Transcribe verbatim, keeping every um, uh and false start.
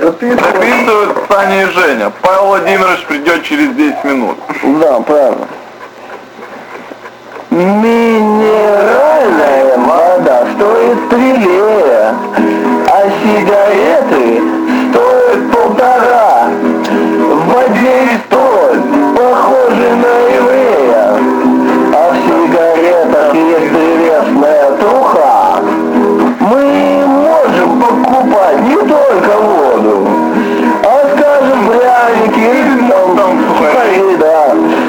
Записывают Саня и Женя. Павел Владимирович придет через десять минут. Да, правильно. Минеральная вода стоит триллея, а сигареты стоят полтора. В воде и столь похожи на еврея, а в сигаретах есть древесная труха. Мы можем покупать не только воду, а, скажем, пряники, там, там сухари, да.